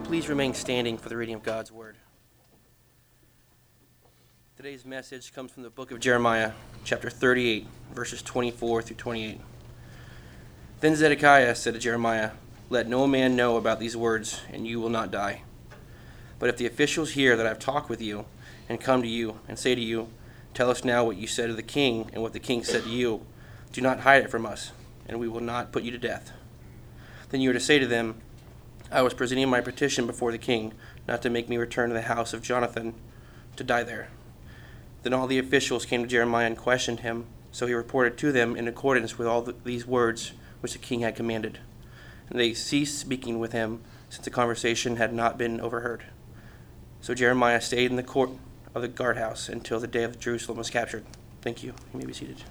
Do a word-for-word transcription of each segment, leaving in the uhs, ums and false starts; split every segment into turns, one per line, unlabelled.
please remain standing for the reading of God's Word? Today's message comes from the book of Jeremiah, chapter thirty-eight, verses twenty-four through twenty-eight. Then Zedekiah said to Jeremiah, "Let no man know about these words, and you will not die. But if the officials hear that I have talked with you, and come to you, and say to you, 'Tell us now what you said to the king, and what the king said to you,' do not hide it from us, and we will not put you to death. Then you are to say to them, 'I was presenting my petition before the king, not to make me return to the house of Jonathan, to die there.'" Then all the officials came to Jeremiah and questioned him, so he reported to them in accordance with all the, these words which the king had commanded. And they ceased speaking with him, since the conversation had not been overheard. So Jeremiah stayed in the court of the guardhouse until the day of Jerusalem was captured. Thank you. You may be seated.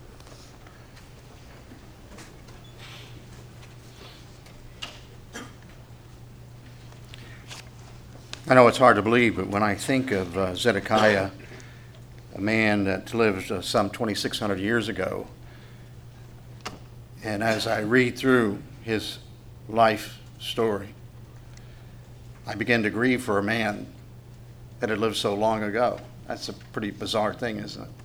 I know it's hard to believe, but when I think of uh, Zedekiah, a man that lived uh, some twenty-six hundred years ago, and as I read through his life story, I begin to grieve for a man that had lived so long ago. That's a pretty bizarre thing, isn't it?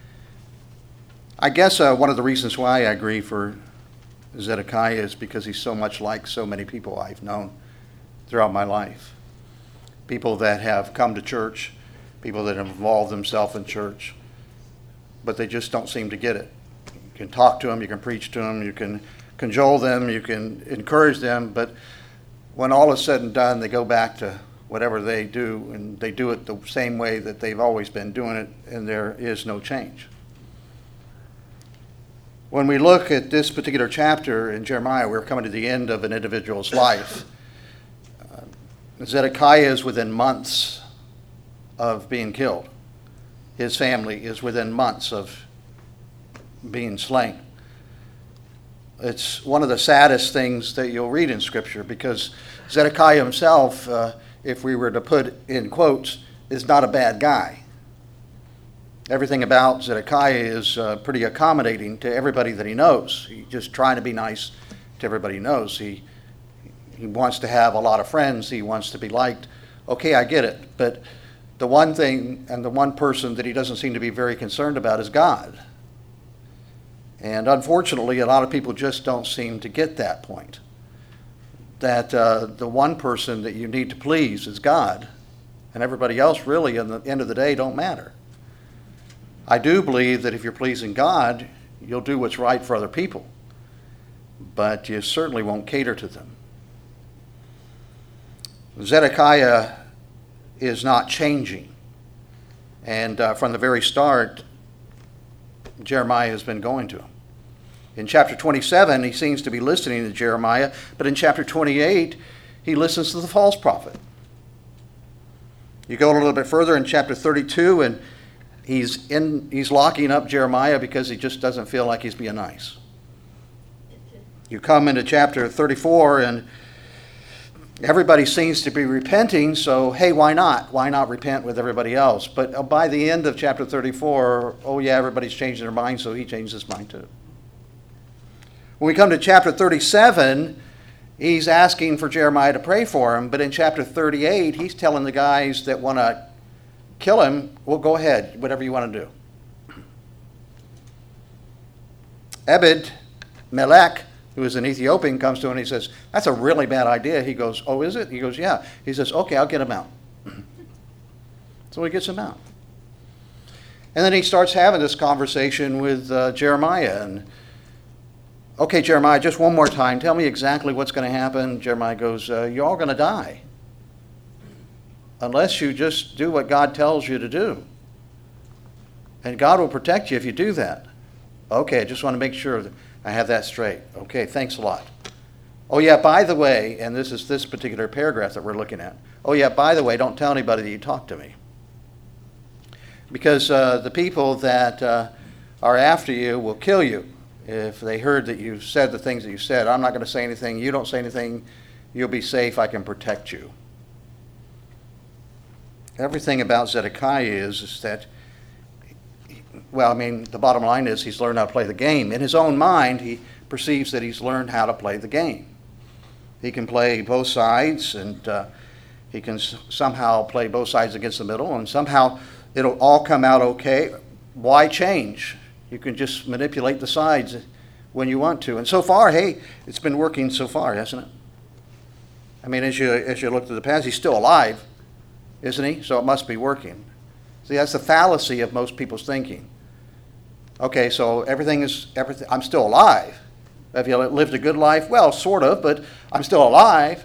I guess uh, one of the reasons why I grieve for Zedekiah is because he's so much like so many people I've known throughout my life. People that have come to church, people that have involved themselves in church, but they just don't seem to get it. You can talk to them, you can preach to them, you can cajole them, you can encourage them, but when all is said and done, they go back to whatever they do, and they do it the same way that they've always been doing it, and there is no change. When we look at this particular chapter in Jeremiah, we're coming to the end of an individual's life. Uh, Zedekiah is within months of being killed. His family is within months of being slain. It's one of the saddest things that you'll read in Scripture, because Zedekiah himself, uh, if we were to put in quotes, is not a bad guy. Everything about Zedekiah is uh, pretty accommodating to everybody that he knows. He's just trying to be nice to everybody he knows. He, he wants to have a lot of friends. He wants to be liked. Okay, I get it. But the one thing and the one person that he doesn't seem to be very concerned about is God. And unfortunately, a lot of people just don't seem to get that point. That uh, the one person that you need to please is God, and everybody else really, in the end of the day, don't matter. I do believe that if you're pleasing God, you'll do what's right for other people, but you certainly won't cater to them. Zedekiah is not changing, and uh, from the very start, Jeremiah has been going to him. In chapter twenty-seven, he seems to be listening to Jeremiah, but in chapter twenty-eight, he listens to the false prophet. You go a little bit further in chapter thirty-two, and he's in he's locking up Jeremiah because he just doesn't feel like he's being nice. You come into chapter thirty-four, and everybody seems to be repenting, so hey, why not? Why not repent with everybody else? But by the end of chapter thirty-four, oh yeah, everybody's changing their mind, so he changed his mind too. When we come to chapter thirty-seven, he's asking for Jeremiah to pray for him, but in chapter thirty-eight, he's telling the guys that want to kill him, well, go ahead, whatever you want to do. Ebed Melech, who is an Ethiopian, comes to him and he says, "That's a really bad idea." He goes, "Oh, is it?" He goes, "Yeah." He says, "Okay, I'll get him out." So he gets him out. And then he starts having this conversation with uh, Jeremiah. And, "Okay, Jeremiah, just one more time. Tell me exactly what's going to happen." Jeremiah goes, uh, "You're all going to die, unless you just do what God tells you to do. And God will protect you if you do that." "Okay, I just want to make sure that I have that straight." "Okay, thanks a lot." "Oh yeah, by the way," and this is this particular paragraph that we're looking at. "Oh yeah, by the way, don't tell anybody that you talked to me. Because uh, the people that uh, are after you will kill you if they heard that you said the things that you said. I'm not going to say anything. You don't say anything. You'll be safe. I can protect you." Everything about Zedekiah is, is that, well, I mean, the bottom line is he's learned how to play the game. In his own mind, he perceives that he's learned how to play the game. He can play both sides, and uh, He can s- somehow play both sides against the middle, and somehow it'll all come out okay. Why change? You can just manipulate the sides when you want to. And so far, hey, it's been working so far, hasn't it? I mean, as you as you look at the past, he's still alive, isn't he? So it must be working. See, that's the fallacy of most people's thinking. Okay, so everything is everything. I'm still alive. Have you lived a good life? Well, sort of, but I'm still alive.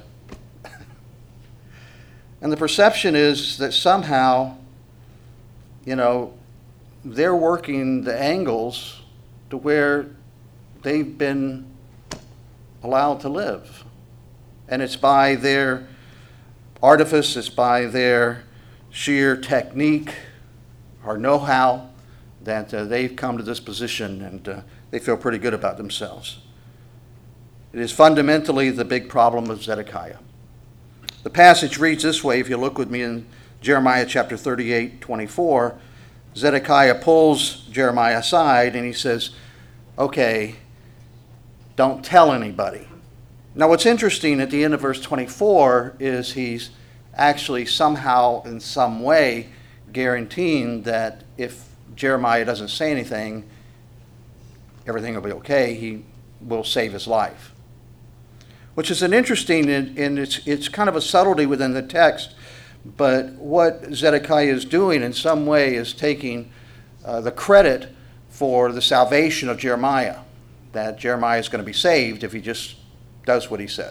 And the perception is that somehow, you know, they're working the angles to where they've been allowed to live. And it's by their artifice, it's by their sheer technique or know-how that uh, they've come to this position, and uh, they feel pretty good about themselves. It is fundamentally the big problem of Zedekiah. The passage reads this way, if you look with me in Jeremiah chapter thirty-eight, twenty-four, Zedekiah pulls Jeremiah aside and he says, okay, don't tell anybody. Now what's interesting at the end of verse twenty-four is he's actually somehow in some way guaranteeing that if Jeremiah doesn't say anything, everything will be okay. He will save his life. Which is an interesting, and it's, it's kind of a subtlety within the text, but what Zedekiah is doing in some way is taking uh, the credit for the salvation of Jeremiah, that Jeremiah is going to be saved if he just does what he says.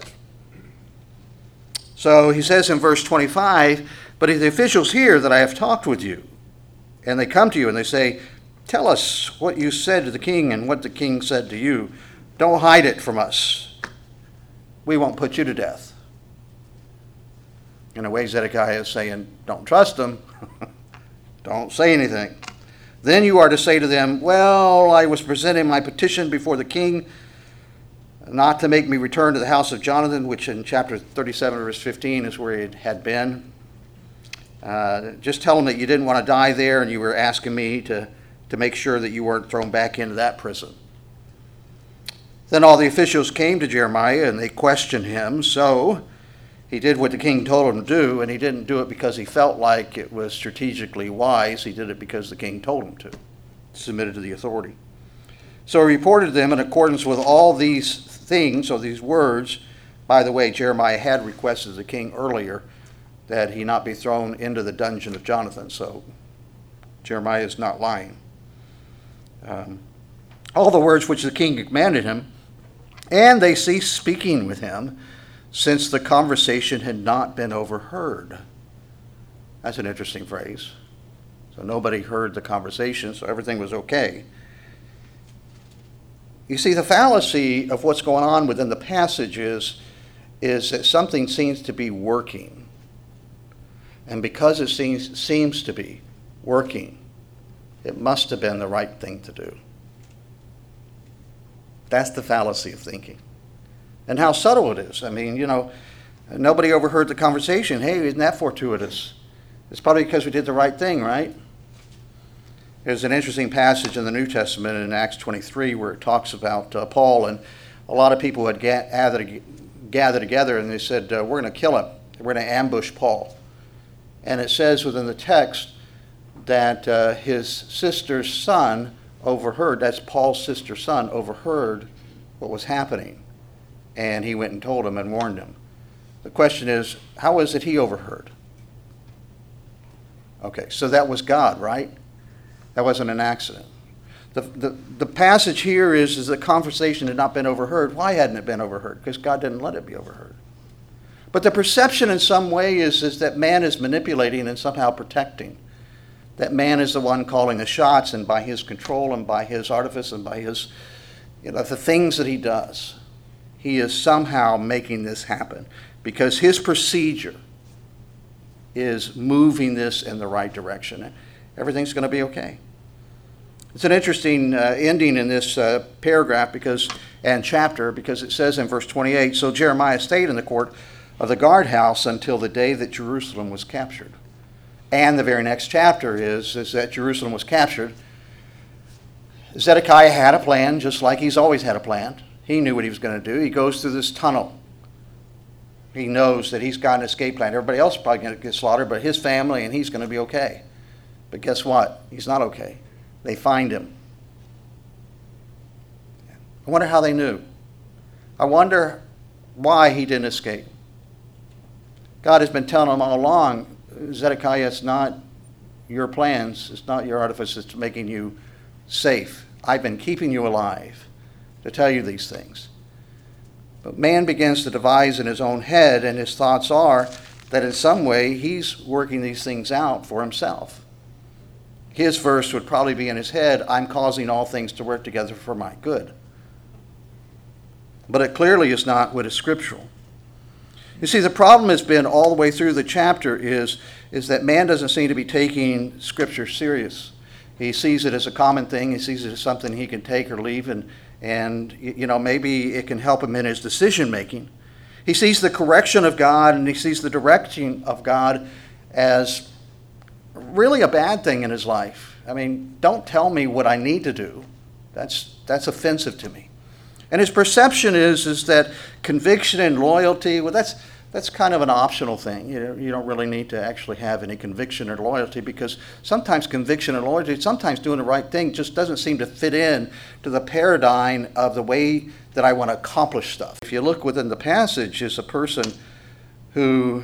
So he says in verse twenty-five, but if the officials hear that I have talked with you, and they come to you and they say, tell us what you said to the king and what the king said to you, don't hide it from us. We won't put you to death. In a way, Zedekiah is saying, don't trust them. Don't say anything. Then you are to say to them, well, I was presenting my petition before the king, not to make me return to the house of Jonathan, which in chapter thirty-seven, verse fifteen is where it had been. Uh, just tell them that you didn't want to die there, and you were asking me to, to make sure that you weren't thrown back into that prison. Then all the officials came to Jeremiah, and they questioned him. So he did what the king told him to do, and he didn't do it because he felt like it was strategically wise. He did it because the king told him to, submitted to the authority. So he reported them in accordance with all these things, or these words. By the way, Jeremiah had requested the king earlier that he not be thrown into the dungeon of Jonathan, so Jeremiah is not lying. Um, all the words which the king commanded him, and they ceased speaking with him, since the conversation had not been overheard. That's an interesting phrase. So nobody heard the conversation, so everything was okay. You see, the fallacy of what's going on within the passage is, is that something seems to be working. And because it seems, seems to be working, it must have been the right thing to do. That's the fallacy of thinking. And how subtle it is. I mean, you know, nobody overheard the conversation. Hey, isn't that fortuitous? It's probably because we did the right thing, right? There's an interesting passage in the New Testament in Acts twenty-three where it talks about uh, Paul, and a lot of people had gathered, gathered together, and they said, uh, we're going to kill him. We're going to ambush Paul. And it says within the text that uh, his sister's son overheard, that's Paul's sister's son, overheard what was happening. And he went and told him and warned him. The question is, how is it he overheard? Okay, so that was God, right? That wasn't an accident. The, the, the passage here is, is the conversation had not been overheard. Why hadn't it been overheard? Because God didn't let it be overheard. But the perception in some way is, is that man is manipulating and somehow protecting. That man is the one calling the shots, and by his control and by his artifice and by his, you know, the things that he does, he is somehow making this happen because his procedure is moving this in the right direction. Everything's going to be okay. It's an interesting uh, ending in this uh, paragraph because and chapter because it says in verse twenty-eight, so Jeremiah stayed in the court of the guardhouse until the day that Jerusalem was captured. And the very next chapter is, is that Jerusalem was captured. Zedekiah had a plan, just like he's always had a plan. He knew what he was going to do. He goes through this tunnel. he knows that he's got an escape plan. Everybody else is probably going to get slaughtered, but his family and he's going to be okay. But guess what? He's not okay. They find him. I wonder how they knew. I wonder why he didn't escape. God has been telling him all along, Zedekiah, it's not your plans, it's not your artifice, it's making you safe. I've been keeping you alive to tell you these things. But man begins to devise in his own head, and his thoughts are that in some way he's working these things out for himself. His verse would probably be in his head, I'm causing all things to work together for my good. But it clearly is not what is scriptural. You see, the problem has been all the way through the chapter is, is that man doesn't seem to be taking Scripture serious. He sees it as a common thing. He sees it as something he can take or leave, and, and you know, maybe it can help him in his decision making. He sees the correction of God and he sees the direction of God as really a bad thing in his life. I mean, don't tell me what I need to do. That's, that's offensive to me. And his perception is, is that conviction and loyalty, well, that's, that's kind of an optional thing. You know, you don't really need to actually have any conviction or loyalty, because sometimes conviction and loyalty, sometimes doing the right thing just doesn't seem to fit in to the paradigm of the way that I want to accomplish stuff. If you look within the passage, is a person who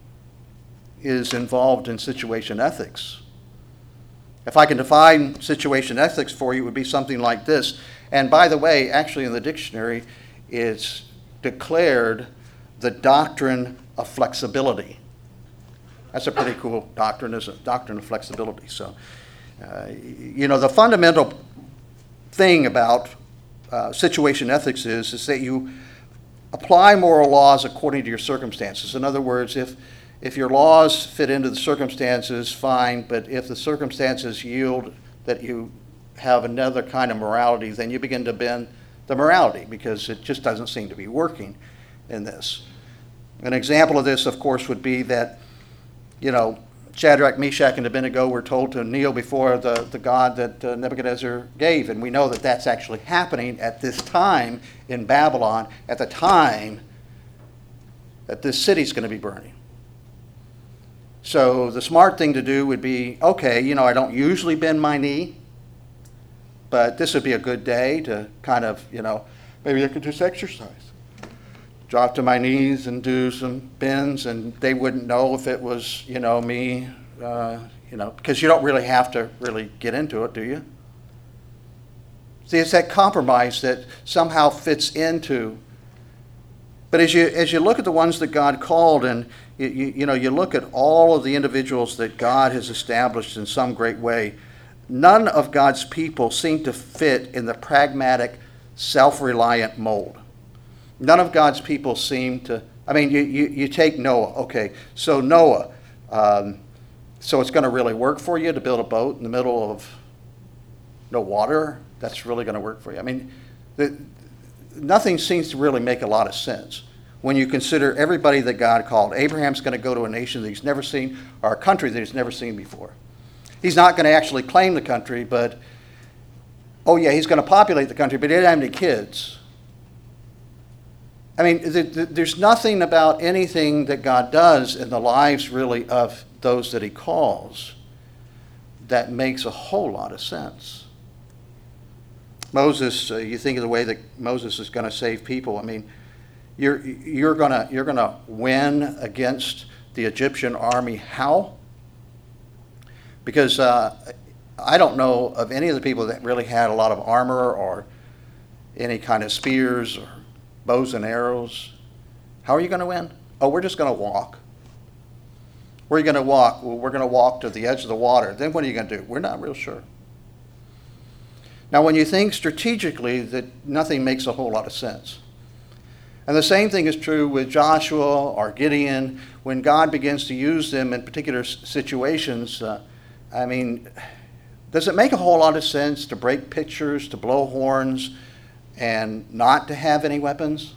is involved in situation ethics. If I can define situation ethics for you, it would be something like this. And by the way, actually in the dictionary, it's declared the doctrine of flexibility. That's a pretty cool doctrine, isn't it? Doctrine of flexibility. So, uh, you know, the fundamental thing about uh, situation ethics is, is that you apply moral laws according to your circumstances. In other words, if if your laws fit into the circumstances, fine, but if the circumstances yield that you have another kind of morality, then you begin to bend the morality, because it just doesn't seem to be working in this. An example of this, of course, would be that, you know, Shadrach, Meshach, and Abednego were told to kneel before the, the God that uh, Nebuchadnezzar gave, and we know that that's actually happening at this time in Babylon, at the time that this city's going to be burning. So the smart thing to do would be, okay, you know, I don't usually bend my knee, but this would be a good day to kind of, you know, maybe I could just exercise. Drop to my knees and do some bends, and they wouldn't know if it was, you know, me, uh, you know, because you don't really have to really get into it, do you? See, it's that compromise that somehow fits into. But as you as you look at the ones that God called, and you, you, you know, you look at all of the individuals that God has established in some great way, none of God's people seem to fit in the pragmatic, self-reliant mold. None of God's people seem to, I mean, you, you, you take Noah. Okay, so Noah, um, so it's going to really work for you to build a boat in the middle of no water? That's really going to work for you? I mean, the, nothing seems to really make a lot of sense when you consider everybody that God called. Abraham's going to go to a nation that he's never seen, or a country that he's never seen before. He's not going to actually claim the country, but, oh yeah, he's going to populate the country, but he didn't have any kids. I mean, th- th- there's nothing about anything that God does in the lives, really, of those that he calls that makes a whole lot of sense. Moses, uh, you think of the way that Moses is going to save people. I mean, you're you're going to you're going to win against the Egyptian army. How? Because uh, I don't know of any of the people that really had a lot of armor or any kind of spears or bows and arrows. How are you going to win? Oh, we're just going to walk. Where are you going to walk? Well, we're going to walk to the edge of the water. Then what are you going to do? We're not real sure. Now, when you think strategically, that nothing makes a whole lot of sense. And the same thing is true with Joshua or Gideon. When God begins to use them in particular situations, uh, I mean, does it make a whole lot of sense to break pitchers, to blow horns, and not to have any weapons?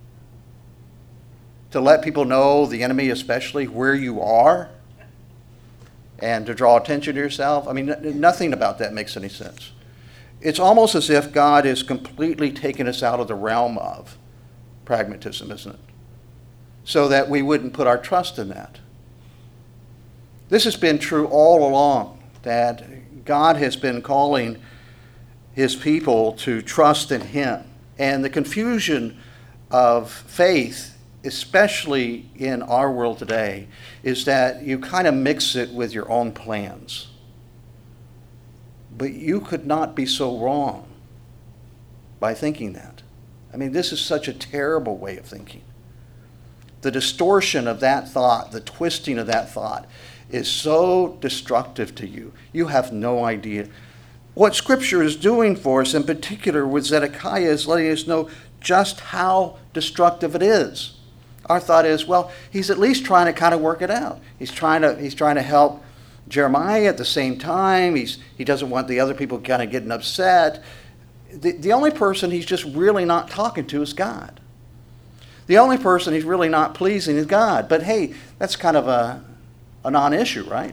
To let people know, the enemy especially, where you are, and to draw attention to yourself? I mean, n- nothing about that makes any sense. It's almost as if God is completely taking us out of the realm of pragmatism, isn't it? so that we wouldn't put our trust in that. This has been true all along, that God has been calling his people to trust in him. And the confusion of faith, especially in our world today, is that you kind of mix it with your own plans. But you could not be so wrong by thinking that. I mean, this is such a terrible way of thinking. The distortion of that thought, the twisting of that thought, is so destructive to you. You have no idea. What Scripture is doing for us, in particular with Zedekiah, is letting us know just how destructive it is. Our thought is, well, he's at least trying to kind of work it out. He's trying to he's trying to help Jeremiah at the same time. He's he doesn't want the other people kind of getting upset. The, the only person he's just really not talking to is God. The only person he's really not pleasing is God. But hey, that's kind of a, a non-issue, right?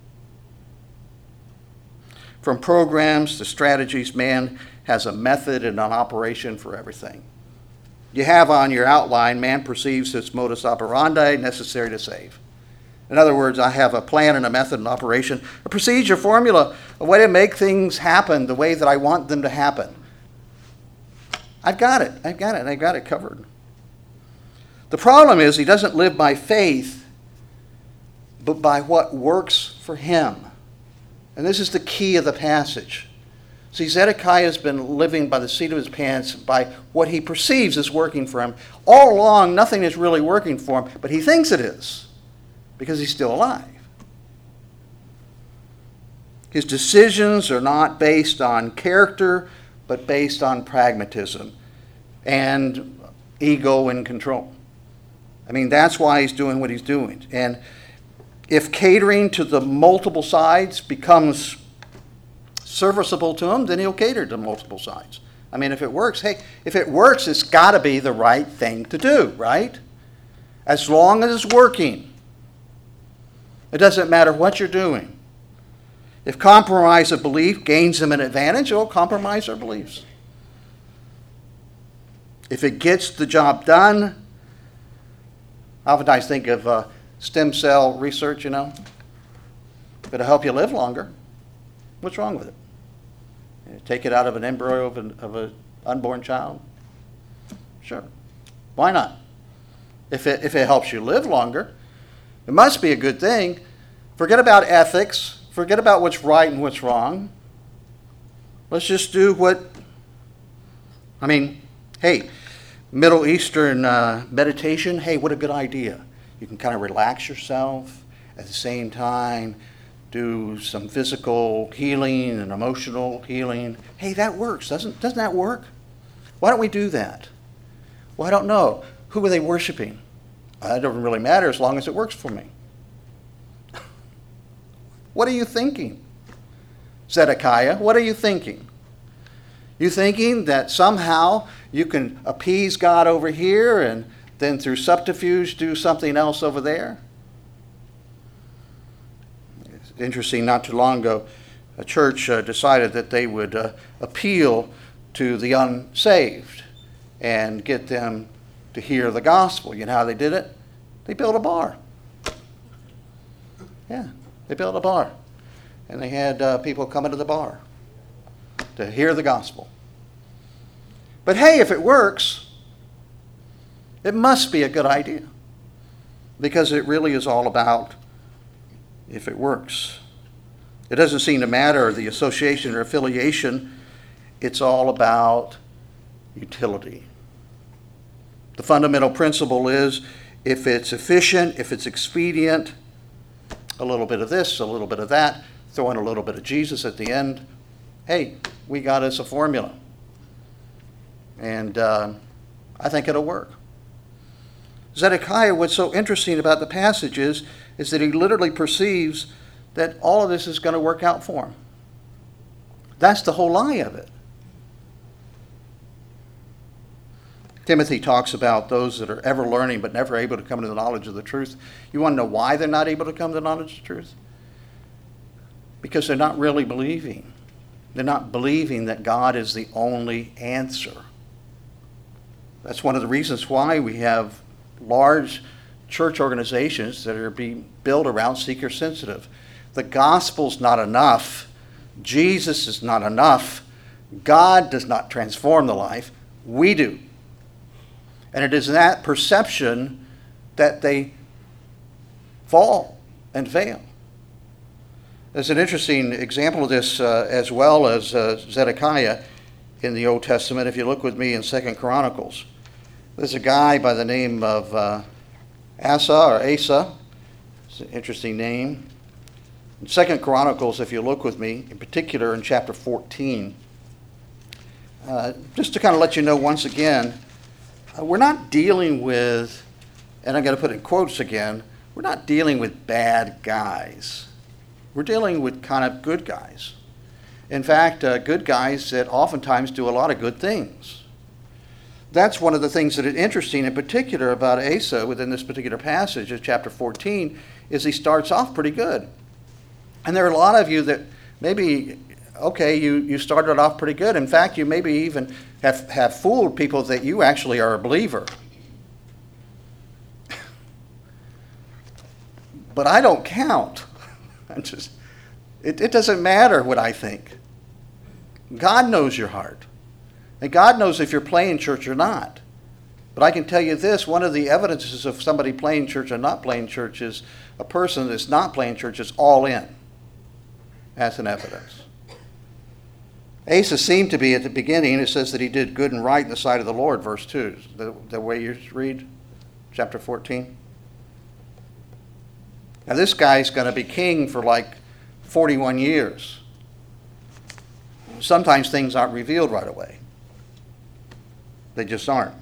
From programs to strategies, man has a method and an operation for everything. You have on your outline, man perceives its modus operandi necessary to save. In other words, I have a plan and a method and operation, a procedure, formula, a way to make things happen the way that I want them to happen. I've got it. I've got it. I've got it covered. The problem is he doesn't live by faith, but by what works for him. And this is the key of the passage. See, Zedekiah has been living by the seat of his pants, by what he perceives is working for him. All along, nothing is really working for him, but he thinks it is, because he's still alive. His decisions are not based on character, but based on pragmatism and ego and control. I mean, that's why he's doing what he's doing. And if catering to the multiple sides becomes serviceable to him, then he'll cater to multiple sides. I mean, if it works, hey, if it works, it's got to be the right thing to do, right? As long as it's working. It doesn't matter what you're doing. If compromise of belief gains them an advantage, it'll compromise their beliefs. If it gets the job done, I oftentimes think of uh, stem cell research, you know. It'll help you live longer. What's wrong with it? You take it out of an embryo of an of a unborn child? Sure. Why not? If it, if it helps you live longer, it must be a good thing. Forget about ethics. Forget about what's right and what's wrong. Let's just do what, I mean, hey, Middle Eastern uh, meditation, hey, what a good idea. You can kind of relax yourself at the same time, do some physical healing and emotional healing. Hey, that works. Doesn't, doesn't that work? Why don't we do that? Well, I don't know. Who are they worshiping? Uh, it doesn't really matter as long as it works for me. What are you thinking, Zedekiah? What are you thinking? You thinking that somehow you can appease God over here and then through subterfuge do something else over there? It's interesting, not too long ago, a church uh, decided that they would uh, appeal to the unsaved and get them to hear the gospel. You know how they did it? They built a bar. Yeah. They built a bar, and they had uh, people come into the bar to hear the gospel. But hey, if it works, it must be a good idea, because it really is all about if it works. It doesn't seem to matter the association or affiliation. It's all about utility. The fundamental principle is if it's efficient, if it's expedient, a little bit of this, a little bit of that, throw in a little bit of Jesus at the end. Hey, we got us a formula. And uh, I think it'll work. Zedekiah, what's so interesting about the passage is, is that he literally perceives that all of this is going to work out for him. That's the whole lie of it. Timothy talks about those that are ever learning but never able to come to the knowledge of the truth. You want to know why they're not able to come to the knowledge of the truth? Because they're not really believing. They're not believing that God is the only answer. That's one of the reasons why we have large church organizations that are being built around seeker-sensitive. The gospel's not enough. Jesus is not enough. God does not transform the life. We do. And it is in that perception that they fall and fail. There's an interesting example of this uh, as well as uh, Zedekiah in the Old Testament. If you look with me in Second Chronicles, there's a guy by the name of uh, Asa or Asa. It's an interesting name. In Second Chronicles, if you look with me, in particular in chapter fourteen, uh, just to kind of let you know once again, uh, we're not dealing with, and I'm going to put it in quotes again, we're not dealing with bad guys. We're dealing with kind of good guys. In fact, uh, good guys that oftentimes do a lot of good things. That's one of the things that is interesting in particular about Asa within this particular passage of chapter fourteen, is he starts off pretty good. And there are a lot of you that maybe, okay, you, you started off pretty good. In fact, you maybe even have, have fooled people that you actually are a believer. But I don't count. I'm just, it, it doesn't matter what I think. God knows your heart. And God knows if you're playing church or not. But I can tell you this, one of the evidences of somebody playing church or not playing church is a person that's not playing church is all in. That's an evidence. Asa seemed to be at the beginning, it says that he did good and right in the sight of the Lord, verse two. The, the way you read chapter fourteen. Now this guy's going to be king for like forty-one years. Sometimes things aren't revealed right away. They just aren't.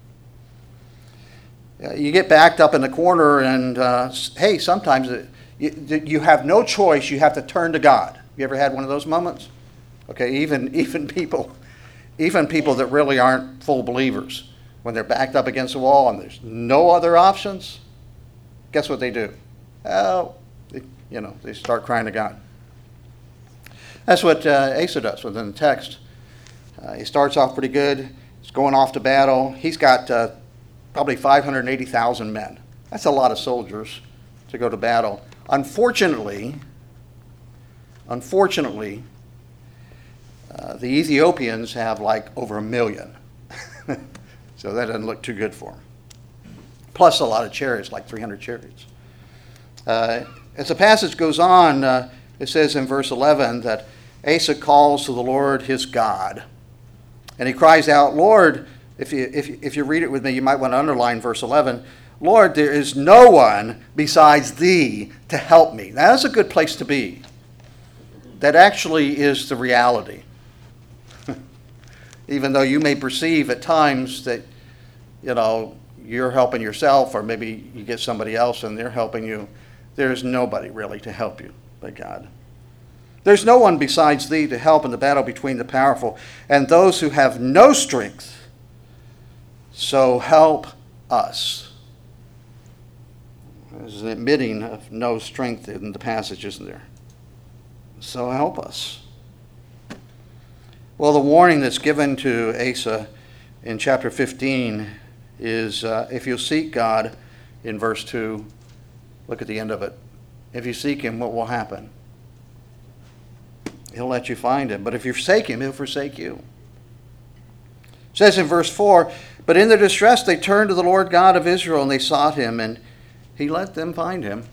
You get backed up in the corner and, uh, hey, sometimes it, you, you have no choice. You have to turn to God. You ever had one of those moments? Okay, even even people, even people that really aren't full believers, when they're backed up against the wall and there's no other options, guess what they do? Oh, they, you know, they start crying to God. That's what uh, Asa does within the text. Uh, he starts off pretty good. He's going off to battle. He's got uh, probably five hundred eighty thousand men. That's a lot of soldiers to go to battle. Unfortunately, unfortunately, uh, the Ethiopians have like over a million. So that doesn't look too good for them. Plus a lot of chariots, like three hundred chariots. Uh, as the passage goes on, uh, it says in verse eleven that Asa calls to the Lord his God. And he cries out, Lord, if you, if, if you read it with me, you might want to underline verse eleven. Lord, there is no one besides thee to help me. Now, that's a good place to be. That actually is the reality. Even though you may perceive at times that, you know, you're helping yourself, or maybe you get somebody else and they're helping you, there's nobody really to help you but God. There's no one besides thee to help in the battle between the powerful and those who have no strength. So help us. There's an admitting of no strength in the passage, isn't there? So help us. Well, the warning that's given to Asa in chapter fifteen is uh, if you seek God, in verse two, look at the end of it. If you seek him, what will happen? He'll let you find him. But if you forsake him, he'll forsake you. It says in verse four, but in their distress they turned to the Lord God of Israel, and they sought him, and he let them find him.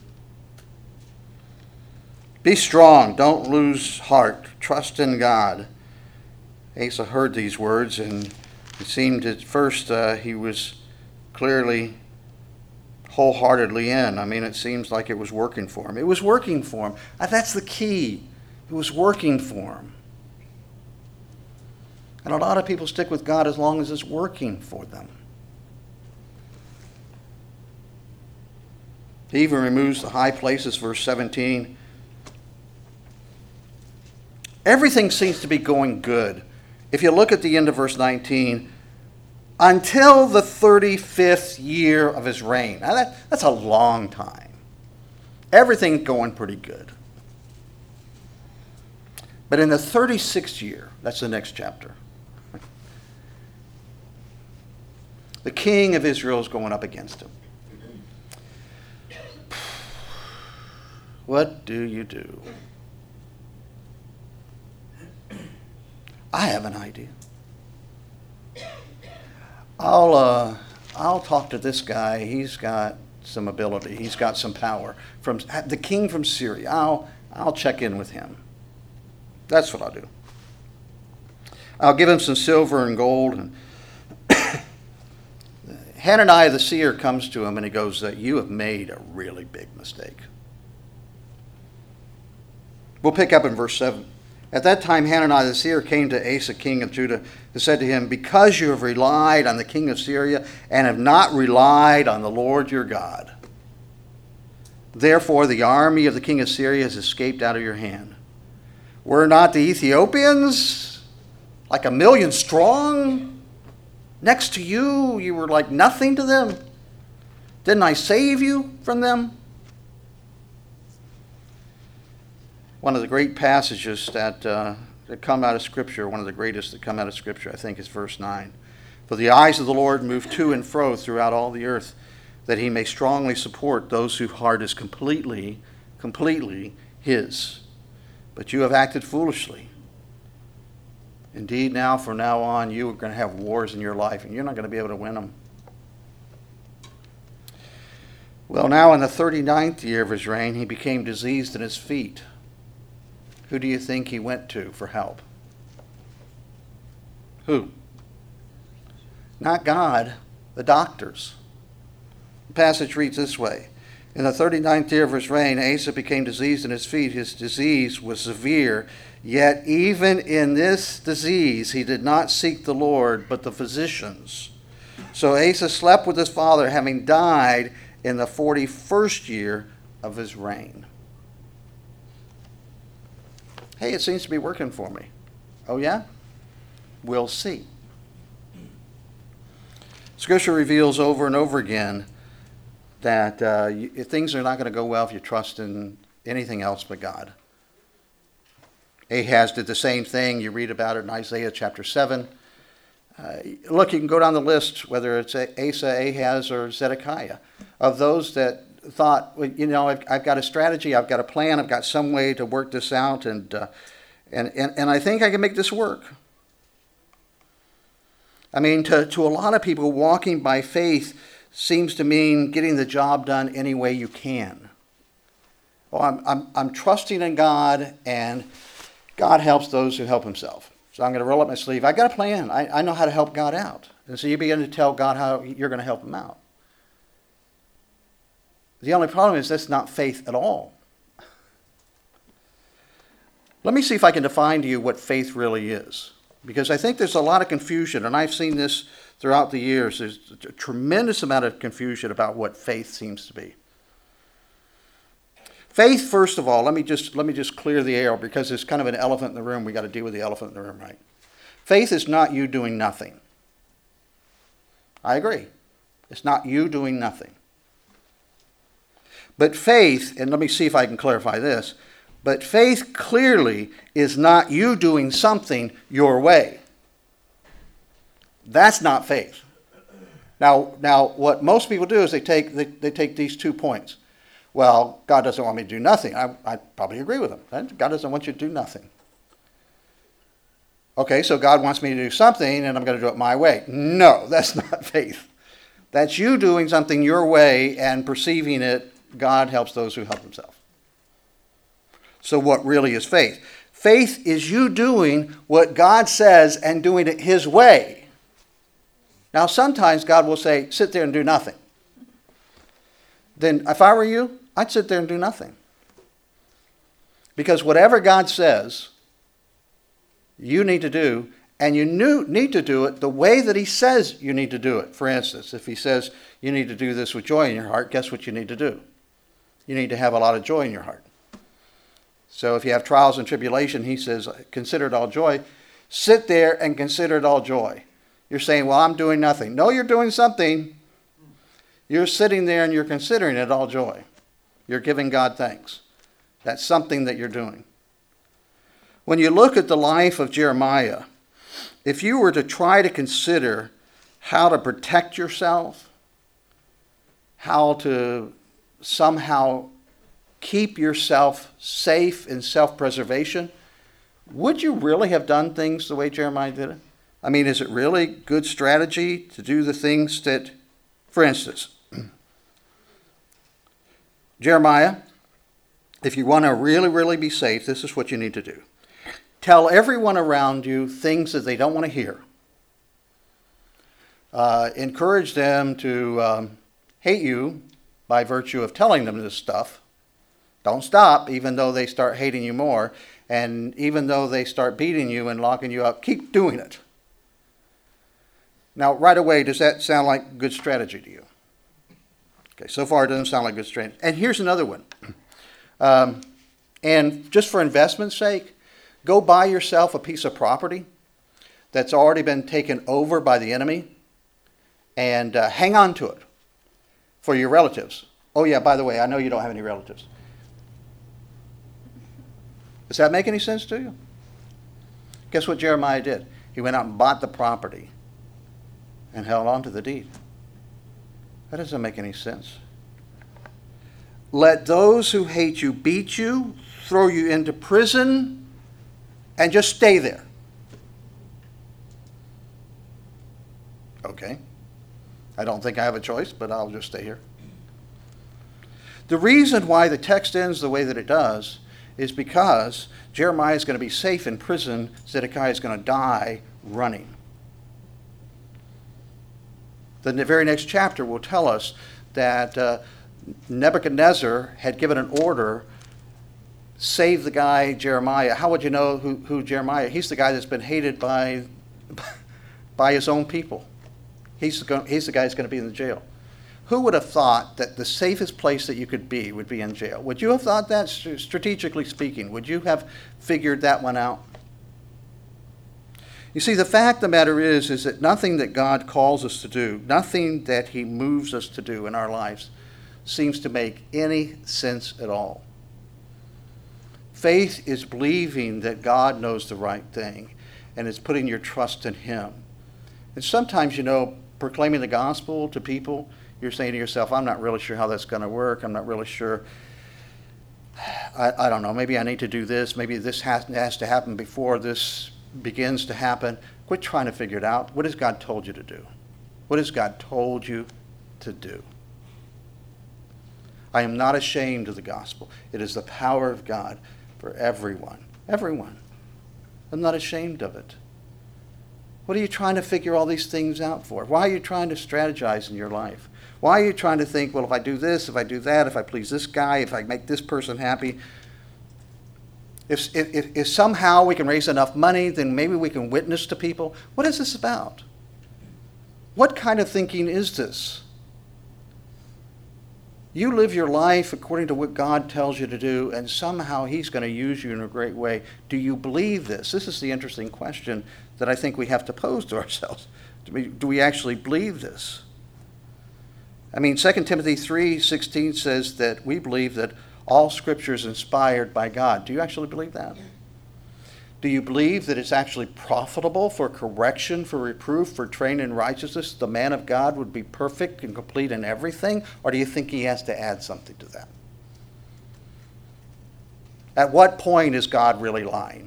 Be strong, don't lose heart, trust in God. Asa heard these words, and it seemed at first uh, he was clearly wholeheartedly in. I mean, it seems like it was working for him. It was working for him. Uh, That's the key. It was working for him. And a lot of people stick with God as long as it's working for them. He even removes the high places, verse seventeen. Everything seems to be going good. If you look at the end of verse nineteen, until the thirty-fifth year of his reign. Now that, that's a long time. Everything's going pretty good. But in the thirty-sixth year, that's the next chapter, the king of Israel is going up against him. What do you do? I have an idea. I'll uh, I'll talk to this guy. He's got some ability. He's got some power. From the king from Syria. I'll I'll check in with him. That's what I'll do. I'll give him some silver and gold. And Hananiah the seer comes to him and he goes, "You have made a really big mistake." We'll pick up in verse seven. At that time, Hananiah the seer came to Asa, king of Judah, and said to him, "Because you have relied on the king of Syria and have not relied on the Lord your God, therefore the army of the king of Syria has escaped out of your hand. Were not the Ethiopians like a million strong? Next to you, you were like nothing to them. Didn't I save you from them?" One of the great passages that, uh, that come out of Scripture, one of the greatest that come out of Scripture, I think, is verse nine. "For the eyes of the Lord move to and fro throughout all the earth, that he may strongly support those whose heart is completely, completely his. But you have acted foolishly. Indeed, now, from now on, you are going to have wars in your life, and you're not going to be able to win them." Well, now in the thirty-ninth year of his reign, he became diseased in his feet. Who do you think he went to for help? Who? Not God, the doctors. The passage reads this way. In the thirty-ninth year of his reign, Asa became diseased in his feet. His disease was severe, yet even in this disease he did not seek the Lord, but the physicians. So Asa slept with his father, having died in the forty-first year of his reign. Hey, it seems to be working for me. Oh yeah? We'll see. Scripture reveals over and over again that uh, you, things are not going to go well if you trust in anything else but God. Ahaz did the same thing. You read about it in Isaiah chapter seven. Uh, look, you can go down the list, whether it's Asa, Ahaz, or Zedekiah, of those that thought, well, you know, I've, I've got a strategy, I've got a plan, I've got some way to work this out, and, uh, and, and, and I think I can make this work. I mean, to, to a lot of people, walking by faith seems to mean getting the job done any way you can. Well, I'm, I'm, I'm trusting in God, and God helps those who help himself. So I'm going to roll up my sleeve. I've got a plan. I, I know how to help God out. And so you begin to tell God how you're going to help him out. The only problem is that's not faith at all. Let me see if I can define to you what faith really is. Because I think there's a lot of confusion, and I've seen this throughout the years. There's a tremendous amount of confusion about what faith seems to be. Faith, first of all, let me just let me just clear the air, because there's kind of an elephant in the room. We got to deal with the elephant in the room, right? Faith is not you doing nothing. I agree. It's not you doing nothing. But faith, and let me see if I can clarify this, but faith clearly is not you doing something your way. That's not faith. Now, now what most people do is they take they, they take these two points. Well, God doesn't want me to do nothing. I, I probably agree with them. God doesn't want you to do nothing. Okay, so God wants me to do something, and I'm going to do it my way. No, that's not faith. That's you doing something your way and perceiving it. God helps those who help themselves. So what really is faith? Faith is you doing what God says and doing it his way. Now, sometimes God will say, sit there and do nothing. Then if I were you, I'd sit there and do nothing. Because whatever God says, you need to do, and you need to do it the way that he says you need to do it. For instance, if he says you need to do this with joy in your heart, guess what you need to do? You need to have a lot of joy in your heart. So if you have trials and tribulation, he says, consider it all joy. Sit there and consider it all joy. You're saying, well, I'm doing nothing. No, you're doing something. You're sitting there and you're considering it all joy. You're giving God thanks. That's something that you're doing. When you look at the life of Jeremiah, if you were to try to consider how to protect yourself, how to somehow keep yourself safe in self-preservation, would you really have done things the way Jeremiah did it? I mean, is it really good strategy to do the things that, for instance, Jeremiah, if you want to really, really be safe, this is what you need to do. Tell everyone around you things that they don't want to hear. Uh, encourage them to um, hate you by virtue of telling them this stuff. Don't stop, even though they start hating you more. And even though they start beating you and locking you up, keep doing it. Now, right away, does that sound like good strategy to you? Okay, so far it doesn't sound like good strategy. And here's another one. Um, and just for investment's sake, go buy yourself a piece of property that's already been taken over by the enemy and uh, hang on to it for your relatives. Oh yeah, by the way, I know you don't have any relatives. Does that make any sense to you? Guess what Jeremiah did? He went out and bought the property and held on to the deed. That doesn't make any sense. Let those who hate you beat you, throw you into prison, and just stay there. Okay. I don't think I have a choice, but I'll just stay here. The reason why the text ends the way that it does is because Jeremiah is going to be safe in prison. Zedekiah is going to die running. The very next chapter will tell us that uh, Nebuchadnezzar had given an order, save the guy Jeremiah. How would you know who, who Jeremiah? He's the guy that's been hated by, by his own people. He's the, he's the guy that's going to be in the jail. Who would have thought that the safest place that you could be would be in jail? Would you have thought that, strategically speaking? Would you have figured that one out? You see, the fact of the matter is, is that nothing that God calls us to do, nothing that he moves us to do in our lives seems to make any sense at all. Faith is believing that God knows the right thing, and it's putting your trust in him. And sometimes, you know, proclaiming the gospel to people, you're saying to yourself, I'm not really sure how that's going to work. I'm not really sure. I, I don't know. Maybe I need to do this. Maybe this has, has to happen before this begins to happen. Quit trying to figure it out. What has God told you to do? What has God told you to do? I am not ashamed of the gospel. It is the power of God for everyone. Everyone. I'm not ashamed of it. What are you trying to figure all these things out for? Why are you trying to strategize in your life? Why are you trying to think, well, if I do this, if I do that, if I please this guy, if I make this person happy, if, if, if somehow we can raise enough money, then maybe we can witness to people. What is this about? What kind of thinking is this? You live your life according to what God tells you to do, and somehow he's going to use you in a great way. Do you believe this? This is the interesting question that I think we have to pose to ourselves. Do we, do we actually believe this? I mean, Second Timothy three sixteen says that we believe that all Scripture is inspired by God. Do you actually believe that? Do you believe that it's actually profitable for correction, for reproof, for training in righteousness? The man of God would be perfect and complete in everything? Or do you think he has to add something to that? At what point is God really lying?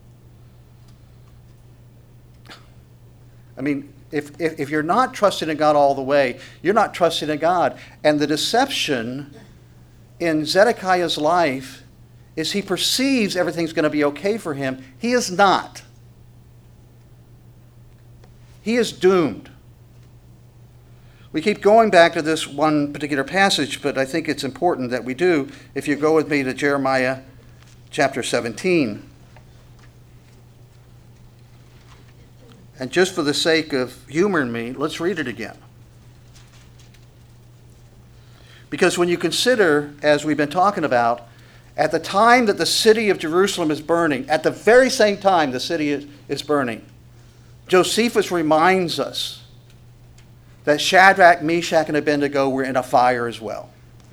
I mean, if, if, if you're not trusting in God all the way, you're not trusting in God. And the deception in Zedekiah's life is he perceives everything's going to be okay for him. He is not. He is doomed. We keep going back to this one particular passage, but I think it's important that we do. If you go with me to Jeremiah chapter seventeen. And just for the sake of humoring me, let's read it again. Because when you consider, as we've been talking about, at the time that the city of Jerusalem is burning, at the very same time the city is, is burning, Josephus reminds us that Shadrach, Meshach, and Abednego were in a fire as well.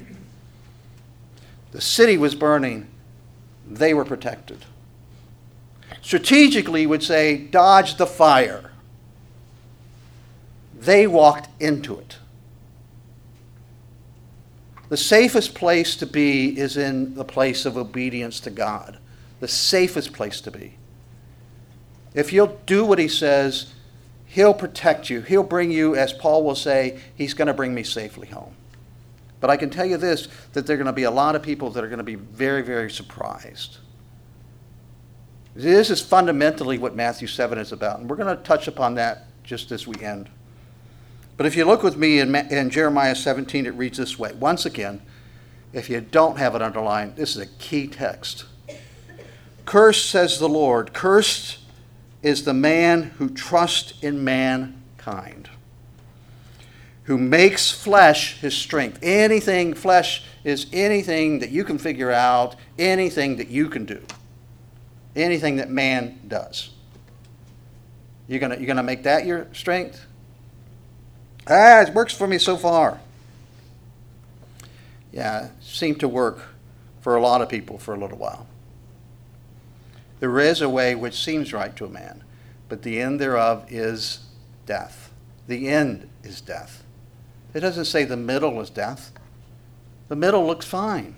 The city was burning. They were protected. Strategically, would say, dodge the fire. They walked into it. The safest place to be is in the place of obedience to God. The safest place to be. If you'll do what he says, he'll protect you. He'll bring you, as Paul will say, he's going to bring me safely home. But I can tell you this, that there are going to be a lot of people that are going to be very, very surprised. This is fundamentally what Matthew seven is about, and we're going to touch upon that just as we end. But if you look with me in, in Jeremiah seventeen, it reads this way. Once again, if you don't have it underlined, this is a key text. Cursed, says the Lord, cursed is the man who trusts in mankind, who makes flesh his strength. Anything, flesh is anything that you can figure out, anything that you can do, anything that man does. You're gonna, you're gonna make that your strength? Ah, it works for me so far. Yeah, it seemed to work for a lot of people for a little while. There is a way which seems right to a man, but the end thereof is death. The end is death. It doesn't say the middle is death. The middle looks fine.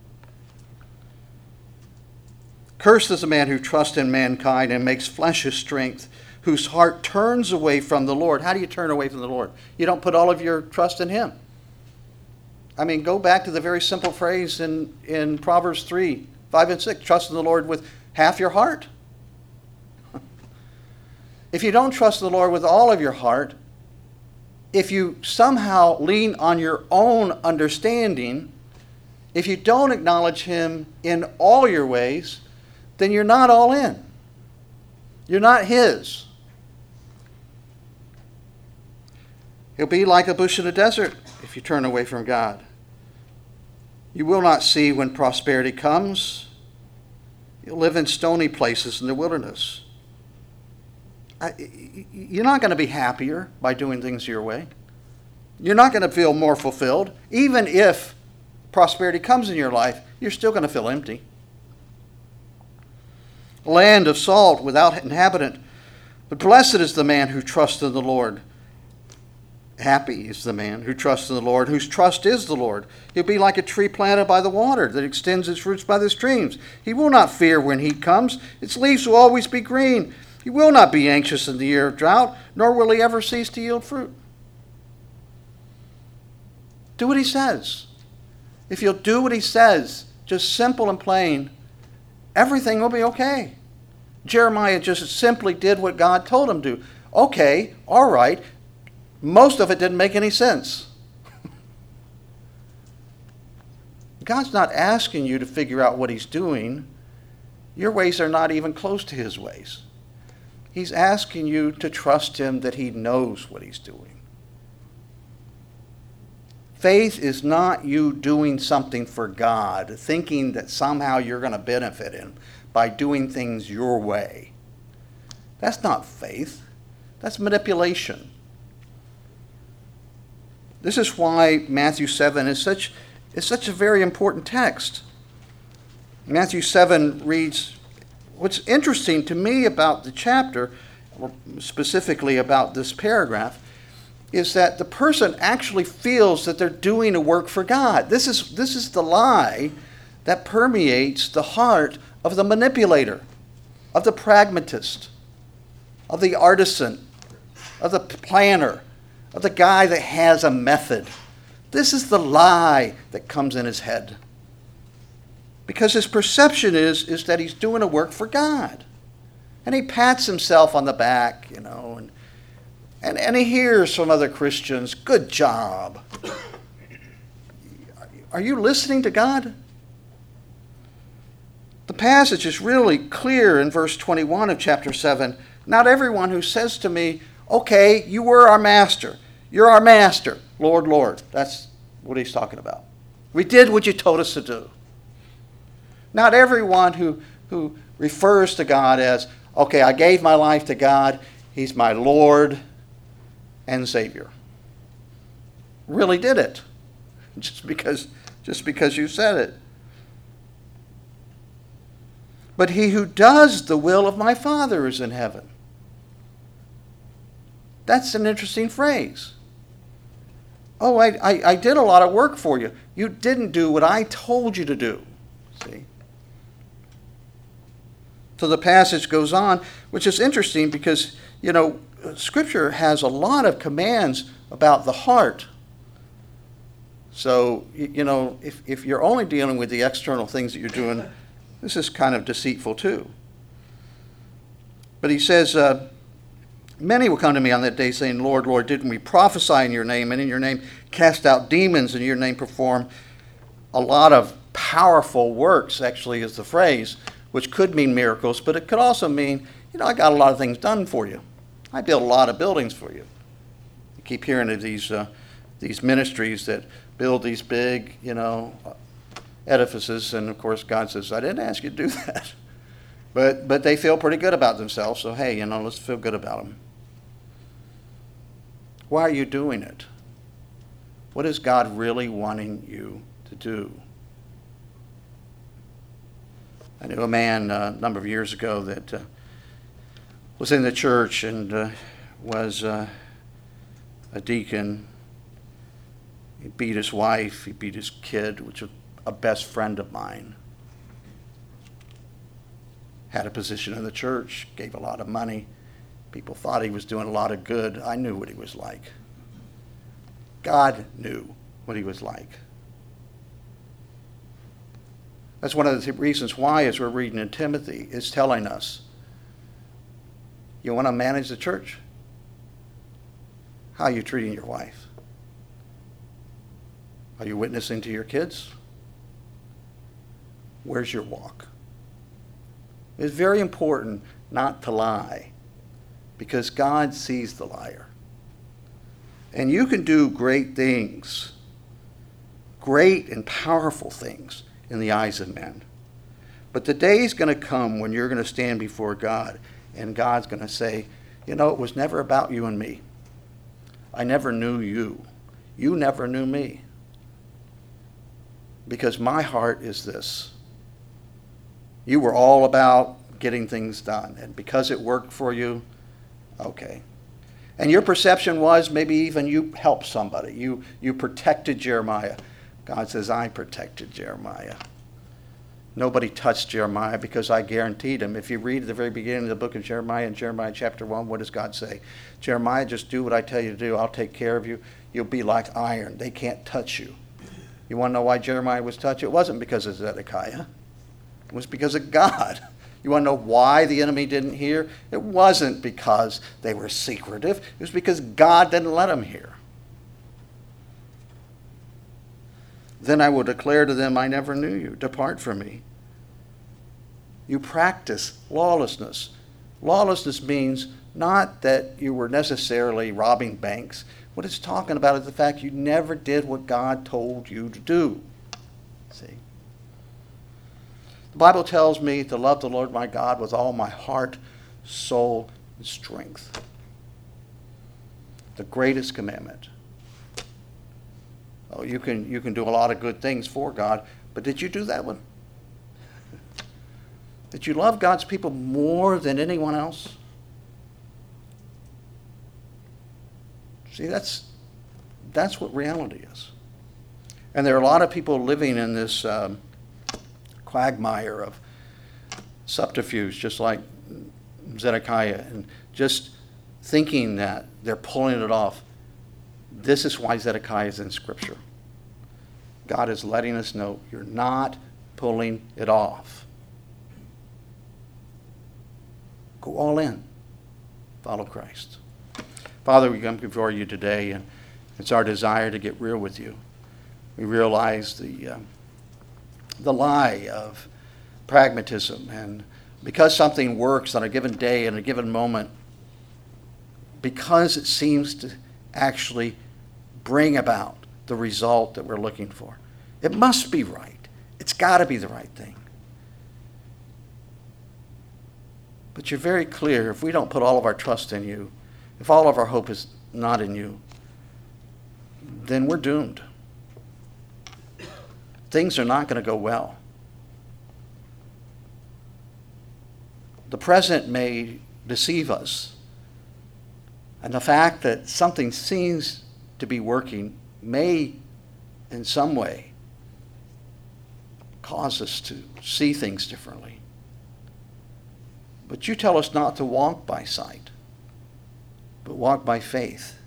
Cursed is the man who trusts in mankind and makes flesh his strength, whose heart turns away from the Lord. How do you turn away from the Lord? You don't put all of your trust in him. I mean, go back to the very simple phrase in, in Proverbs three, five and six. Trust in the Lord with half your heart. If you don't trust the Lord with all of your heart, if you somehow lean on your own understanding, if you don't acknowledge him in all your ways, then you're not all in. You're not his. He'll be like a bush in a desert if you turn away from God. You will not see when prosperity comes. You'll live in stony places in the wilderness. I, you're not going to be happier by doing things your way. You're not going to feel more fulfilled. Even if prosperity comes in your life, you're still going to feel empty. A land of salt without inhabitant. But blessed is the man who trusts in the Lord. Happy is the man who trusts in the Lord, whose trust is the Lord. He'll be like a tree planted by the water that extends its roots by the streams. He will not fear when heat comes. Its leaves will always be green. He will not be anxious in the year of drought, nor will he ever cease to yield fruit. Do what he says. If you'll do what he says, just simple and plain, everything will be okay. Jeremiah just simply did what God told him to. Okay, all right. Most of it didn't make any sense. God's not asking you to figure out what he's doing. Your ways are not even close to his ways. He's asking you to trust him that he knows what he's doing. Faith is not you doing something for God, thinking that somehow you're going to benefit him by doing things your way. That's not faith. That's manipulation. This is why Matthew seven is such, is such a very important text. Matthew seven reads, what's interesting to me about the chapter, or specifically about this paragraph, is that the person actually feels that they're doing a work for God. This is, this is the lie that permeates the heart of the manipulator, of the pragmatist, of the artisan, of the planner, of the guy that has a method. This is the lie that comes in his head. Because his perception is, is that he's doing a work for God. And he pats himself on the back, you know, and, and, and he hears from other Christians, good job. Are you listening to God? The passage is really clear in verse twenty-one of chapter seven. Not everyone who says to me, okay, you were our master. You're our master, Lord, Lord. That's what he's talking about. We did what you told us to do. Not everyone who, who refers to God as, okay, I gave my life to God. He's my Lord and Savior. Really did it. Just because, just because you said it. But he who does the will of my Father is in heaven. That's an interesting phrase. Oh, I, I, I did a lot of work for you. You didn't do what I told you to do. See? So the passage goes on, which is interesting because, you know, Scripture has a lot of commands about the heart. So, you know, if, if you're only dealing with the external things that you're doing, this is kind of deceitful too. But he says, uh, many will come to me on that day saying, Lord, Lord, didn't we prophesy in your name, and in your name cast out demons, and in your name perform a lot of powerful works, actually is the phrase, which could mean miracles, but it could also mean, you know, I got a lot of things done for you. I built a lot of buildings for you. You keep hearing of these uh, these ministries that build these big, you know, edifices, and of course God says, I didn't ask you to do that. But but they feel pretty good about themselves, so hey, you know, let's feel good about them. Why are you doing it? What is God really wanting you to do? I knew a man uh, a number of years ago that uh, was in the church and uh, was uh, a deacon. He beat his wife, he beat his kid, which was a best friend of mine. Had a position in the church, gave a lot of money. People thought he was doing a lot of good. I knew what he was like. God knew what he was like. That's one of the reasons why, as we're reading in Timothy, is telling us, you want to manage the church? How are you treating your wife? Are you witnessing to your kids? Where's your walk? It's very important not to lie, because God sees the liar. And you can do great things, great and powerful things in the eyes of men. But the day is going to come when you're going to stand before God, and God's going to say, you know, it was never about you and me. I never knew you. You never knew me. Because my heart is this. You were all about getting things done, and because it worked for you, okay. And your perception was maybe even you helped somebody. You, you protected Jeremiah. God says, I protected Jeremiah. Nobody touched Jeremiah because I guaranteed him. If you read the very beginning of the book of Jeremiah, in Jeremiah chapter one, what does God say? Jeremiah, just do what I tell you to do. I'll take care of you. You'll be like iron. They can't touch you. You want to know why Jeremiah was touched? It wasn't because of Zedekiah. It was because of God. You want to know why the enemy didn't hear? It wasn't because they were secretive. It was because God didn't let them hear. Then I will declare to them, I never knew you. Depart from me. You practice lawlessness. Lawlessness means not that you were necessarily robbing banks. What it's talking about is the fact you never did what God told you to do. See? The Bible tells me to love the Lord my God with all my heart, soul, and strength. The greatest commandment. Oh, you can you can do a lot of good things for God, but did you do that one? Did you love God's people more than anyone else? See, that's that's what reality is. And there are a lot of people living in this um, quagmire of subterfuge, just like Zedekiah, and just thinking that they're pulling it off. This is why Zedekiah is in Scripture. God is letting us know you're not pulling it off. Go all in. Follow Christ. Father, we come before you today, and it's our desire to get real with you. We realize the, uh, the lie of pragmatism, and because something works on a given day, in a given moment, because it seems to actually bring about the result that we're looking for, it must be right. It's got to be the right thing. But you're very clear, if we don't put all of our trust in you, if all of our hope is not in you, then we're doomed. Things are not going to go well. The present may deceive us, and the fact that something seems to be working may, in some way, cause us to see things differently. But you tell us not to walk by sight, but walk by faith.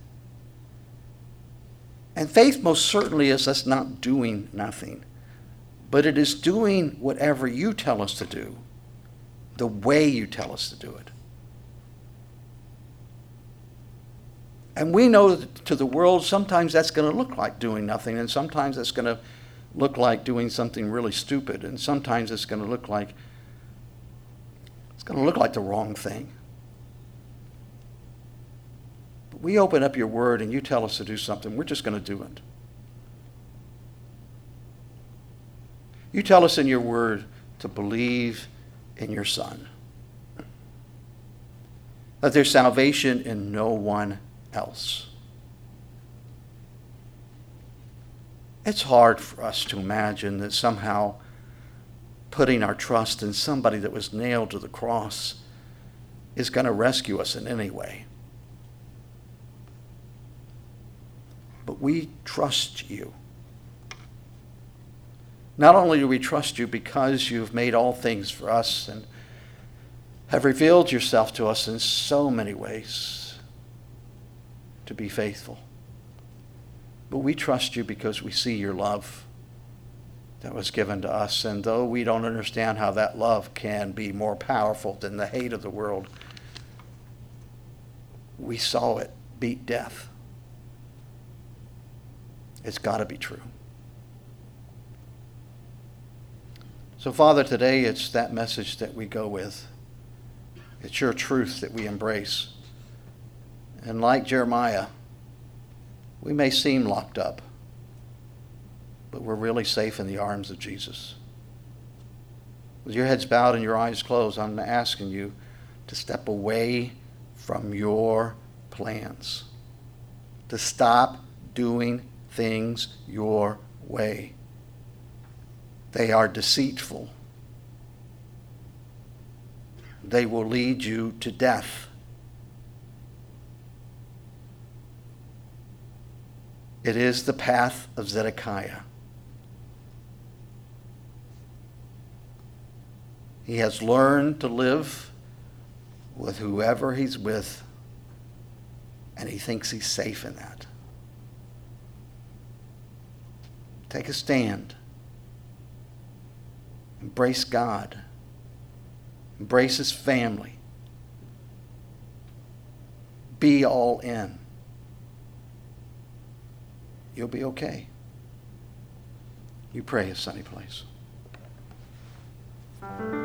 And faith most certainly is us not doing nothing, but it is doing whatever you tell us to do, the way you tell us to do it. And we know that to the world, sometimes that's going to look like doing nothing, and sometimes it's going to look like doing something really stupid, and sometimes it's going to look like it's going to look like the wrong thing. But we open up your word and you tell us to do something, we're just going to do it. You tell us in your word to believe in your Son, that there's salvation in no one else. It's hard for us to imagine that somehow putting our trust in somebody that was nailed to the cross is going to rescue us in any way. But we trust you. Not only do we trust you because you've made all things for us and have revealed yourself to us in so many ways to be faithful, but we trust you because we see your love that was given to us. And though we don't understand how that love can be more powerful than the hate of the world, we saw it beat death. It's got to be true. So, Father, today it's that message that we go with. It's your truth that we embrace. And like Jeremiah, we may seem locked up, but we're really safe in the arms of Jesus. With your heads bowed and your eyes closed, I'm asking you to step away from your plans, to stop doing things your way. They are deceitful. They will lead you to death. It is the path of Zedekiah. He has learned to live with whoever he's with, and he thinks he's safe in that. Take a stand. Embrace God. Embrace his family. Be all in. You'll be okay. You pray a sunny place.